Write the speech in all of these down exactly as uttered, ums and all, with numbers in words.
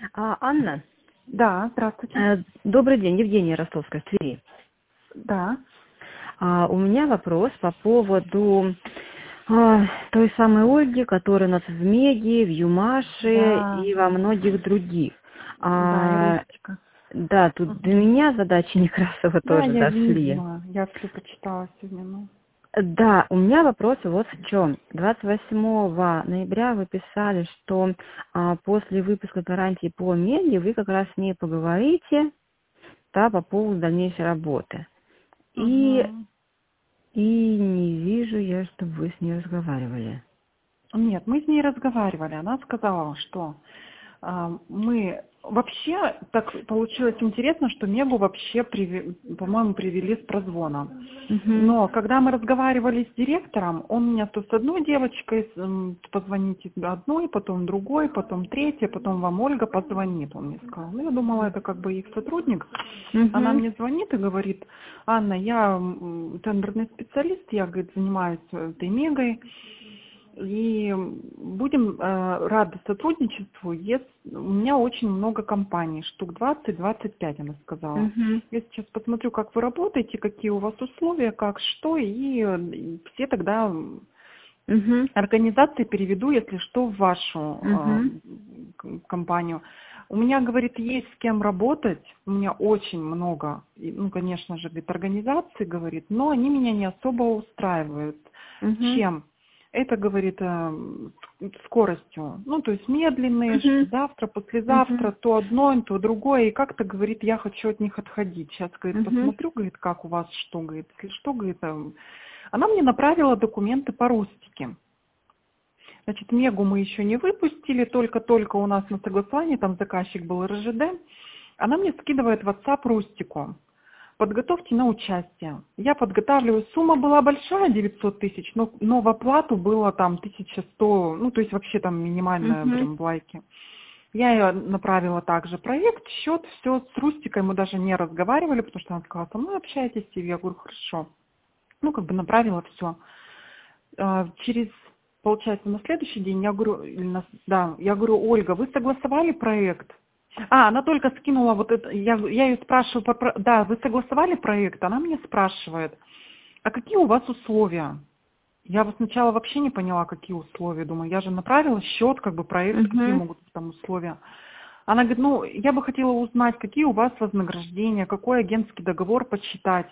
А, Анна, Да, здравствуйте. э, добрый день, Евгения Ростовская, в Твери. Да. А, у меня вопрос по поводу а, той самой Ольги, которая у нас в Меге, в Юмаше Да, и во многих других. да, и А, Рустика. да, тут до Мгм. меня задачи Некрасова Да, тоже я дошли. видела, я все почитала сегодня. Ну. Да, у меня вопрос вот в чем. двадцать восьмого ноября вы писали, что а, после выпуска гарантии по Меге вы как раз с ней поговорите, да, по поводу дальнейшей работы. И, Мгм. и не вижу я, чтобы вы с ней разговаривали. Нет, мы с ней разговаривали. Она сказала, что а, мы вообще так получилось интересно, что Мегу вообще, приви- по-моему, привели с прозвона. Угу. Но когда мы разговаривали с директором, он меня то с одной девочкой м, позвоните одной, потом другой, потом третьей, потом вам Ольга позвонит, он мне сказал. Ну, я думала, это как бы их сотрудник. Она Угу. мне звонит и говорит: Анна, я м, тендерный специалист, я, говорит, занимаюсь этой Мегой, и будем э, рады сотрудничеству. Если у меня очень много компаний, штук двадцать-двадцать пять, она сказала. Угу. Я сейчас посмотрю, как вы работаете, какие у вас условия, как что, и э, все тогда Угу. организации переведу, если что, в вашу э, Угу. к- компанию. У меня, говорит, есть с кем работать, у меня очень много, и, ну, конечно же, говорит, организаций, говорит, но они меня не особо устраивают. Угу. Чем? Это, говорит, э, с- скоростью. Ну, то есть медленные, что Угу. завтра, послезавтра, Угу. то одно, то другое. И как-то, говорит, я хочу от них отходить. Сейчас, говорит, Угу. посмотрю, говорит, как у вас что, говорит, если что, говорит. э, Она мне направила документы по Рустике. Значит, Мегу мы еще не выпустили, только-только у нас на согласовании, там заказчик был эр жэ дэ. Она мне скидывает в WhatsApp Рустику. Подготовьте на участие. Я подготавливаю. Сумма была большая, девятьсот тысяч, но, но в оплату было там тысяча сто, ну, то есть вообще там минимальная Угу. прям в лайке. Я ее направила также проект, счет, все, с Рустикой мы даже не разговаривали, потому что она сказала: со мной общайтесь, и я говорю: хорошо. Ну, как бы направила все. Через, получается, на следующий день я говорю, или на- да, я говорю: Ольга, вы согласовали проект? А, она только скинула вот это, я, я ее спрашиваю, по про- да, вы согласовали проект? Она меня спрашивает: а какие у вас условия? Я вот сначала вообще не поняла, какие условия. Думаю, я же направила счет, как бы проект, какие Угу. могут быть там условия. Она говорит: ну, я бы хотела узнать, какие у вас вознаграждения, какой агентский договор почитать.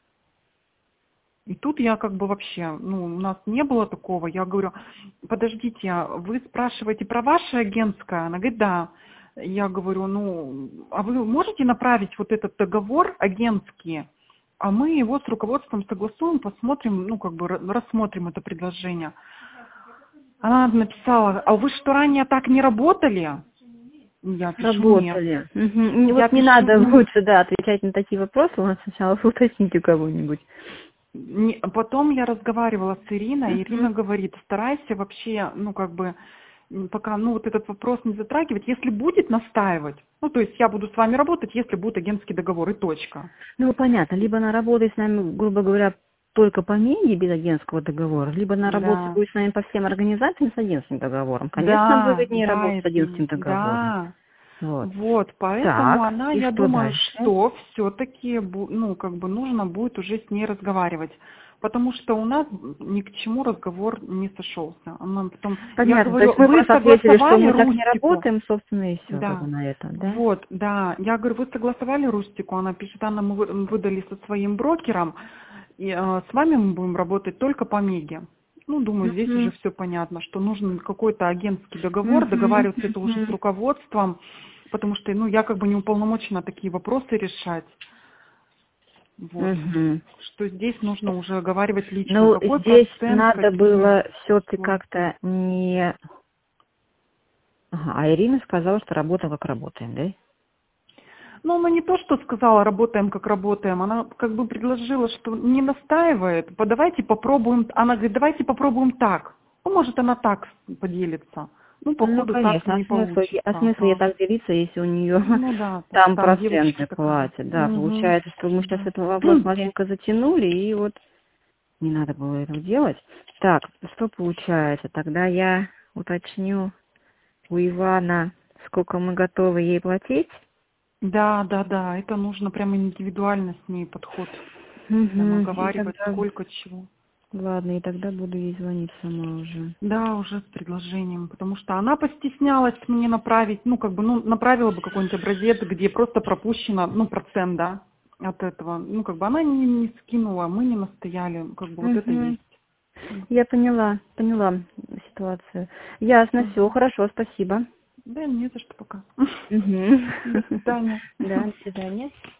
И тут я как бы вообще, ну, у нас не было такого. Я говорю: подождите, а вы спрашиваете про ваше агентское? Она говорит: да. Я говорю: ну, а вы можете направить вот этот договор агентский, а мы его с руководством согласуем, посмотрим, ну, как бы ра- рассмотрим это предложение. Она написала: а вы что, ранее так не работали? Я пишу: нет. Работали. Угу. Я Вот не пишу: надо «М, лучше, да, отвечать на такие вопросы, у нас сначала уточните у кого-нибудь. Не- Потом я разговаривала с Ириной, Угу. Ирина говорит: старайся вообще, ну, как бы, м, пока, ну, вот этот вопрос не затрагивать. Если будет настаивать, ну, то есть я буду с вами работать, если будет агентский договор, и точка. Ну, понятно, либо она работает с нами, грубо говоря, только по меди без агентского договора, либо она работает Да, будет с нами по всем организациям с агентским договором. Конечно, нам да, выгоднее да, работать с агентским Евгений, договором. да. Вот. Вот, поэтому Так, она, и я что думаю, дальше? что все-таки, ну, как бы нужно будет уже с ней разговаривать. Потому что у нас ни к чему разговор не сошелся. Она потом, я Понятно, то говорю: есть мы вы просто ответили, что согласовали мы так не Рустику? работаем, собственно, и все, как бы Да, на этом, да? вот, да. Я говорю: вы согласовали Рустику? Она пишет: Анна, мы вы- выдали со своим брокером, и э, с вами мы будем работать только по Меге. Ну, думаю, здесь уже Угу. все понятно, что нужен какой-то агентский договор, Угу. договариваться это уже с Угу. руководством, потому что, ну, я как бы не уполномочена такие вопросы решать. Вот. Угу. Что здесь нужно уже оговаривать лично, Ну, какой здесь процент, надо какие было все-таки условия. как-то не... Ага, а Ирина сказала, что работаем, как работаем, да? Ну, она не то, что сказала: работаем, как работаем. Она как бы предложила, что не настаивает. «По- Давайте попробуем. Она говорит: давайте попробуем так. Ну, может, она так поделится. Ну, Ну, походу, так конечно, а не смысл, получится. а смысл ей Ага. так делиться, если у нее Ну да, там, там там девочка проценты такая. платят. Да, Угу. получается, что мы сейчас Да. этот вопрос маленько затянули, и вот не надо было этого делать. Так, что получается? Тогда я уточню у Ивана. сколько мы готовы ей платить. Да, да, да, это нужно прямо индивидуально с ней подход. Прямо Угу. оговаривать, Тогда... сколько чего. Ладно, и тогда буду ей звонить сама уже. Да, уже с предложением, потому что она постеснялась мне направить, ну, как бы, ну, направила бы какой-нибудь образец, где просто пропущено, ну, процент, да, от этого. Ну, как бы она не, не скинула, мы не настояли, как бы вот это Угу. есть. Я поняла, поняла ситуацию. Ясно, Мгм. все, хорошо, спасибо. Да, не за что пока. Угу. До свидания. Да, до свидания.